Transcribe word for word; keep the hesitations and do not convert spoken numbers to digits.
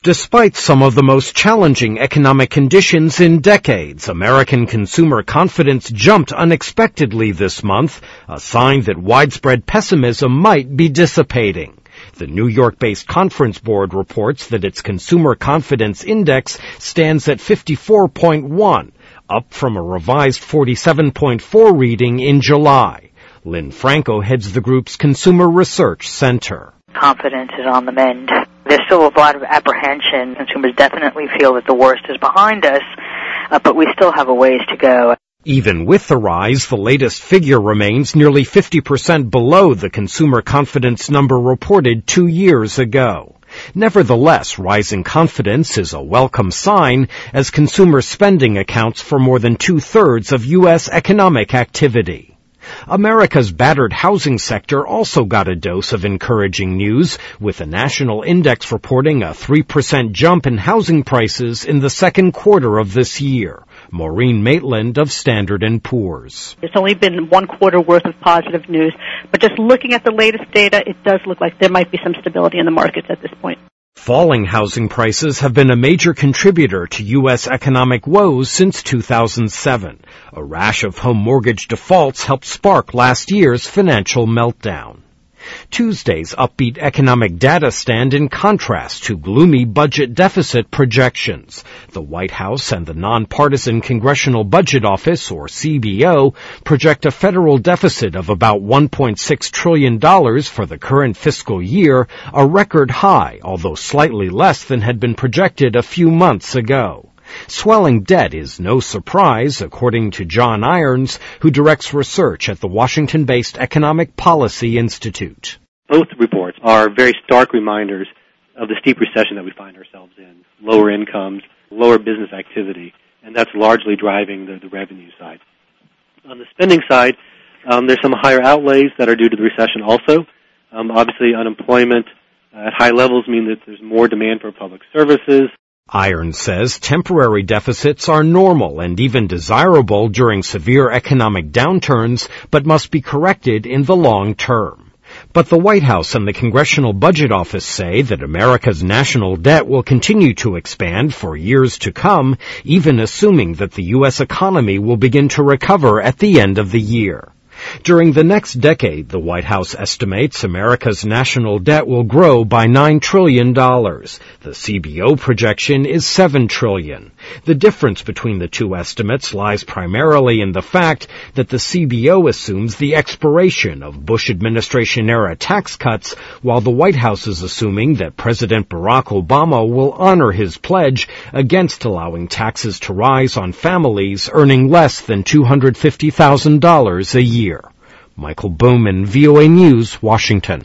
Despite some of the most challenging economic conditions in decades, American consumer confidence jumped unexpectedly this month, a sign that widespread pessimism might be dissipating. The New York-based Conference Board reports that its consumer confidence index stands at fifty-four point one, up from a revised forty-seven point four reading in July. Lynn Franco heads the group's Consumer Research Center. Confidence is on the mend. There's still a lot of apprehension. Consumers definitely feel that the worst is behind us, uh, but we still have a ways to go. Even with the rise, the latest figure remains nearly fifty percent below the consumer confidence number reported two years ago. Nevertheless, rising confidence is a welcome sign as consumer spending accounts for more than two-thirds of U S economic activity. America's battered housing sector also got a dose of encouraging news, with the national index reporting a three percent jump in housing prices in the second quarter of this year. Maureen Maitland of Standard and Poor's. It's only been one quarter worth of positive news, but just looking at the latest data, it does look like there might be some stability in the markets at this point. Falling housing prices have been a major contributor to U S economic woes since two thousand seven. A rash of home mortgage defaults helped spark last year's financial meltdown. Tuesday's upbeat economic data stand in contrast to gloomy budget deficit projections. The White House and the nonpartisan Congressional Budget Office, or C B O, project a federal deficit of about one point six trillion dollars for the current fiscal year, a record high, although slightly less than had been projected a few months ago. Swelling debt is no surprise, according to John Irons, who directs research at the Washington-based Economic Policy Institute. Both reports are very stark reminders of the steep recession that we find ourselves in. Lower incomes, lower business activity, and that's largely driving the, the revenue side. On the spending side, um, there's some higher outlays that are due to the recession also. Um, obviously, unemployment uh, at high levels mean that there's more demand for public services. Irons says temporary deficits are normal and even desirable during severe economic downturns, but must be corrected in the long term. But the White House and the Congressional Budget Office say that America's national debt will continue to expand for years to come, even assuming that the U S economy will begin to recover at the end of the year. During the next decade, the White House estimates America's national debt will grow by nine trillion dollars. The C B O projection is seven trillion dollars. The difference between the two estimates lies primarily in the fact that the C B O assumes the expiration of Bush administration-era tax cuts, while the White House is assuming that President Barack Obama will honor his pledge against allowing taxes to rise on families earning less than two hundred fifty thousand dollars a year. Michael Bowman, V O A News, Washington.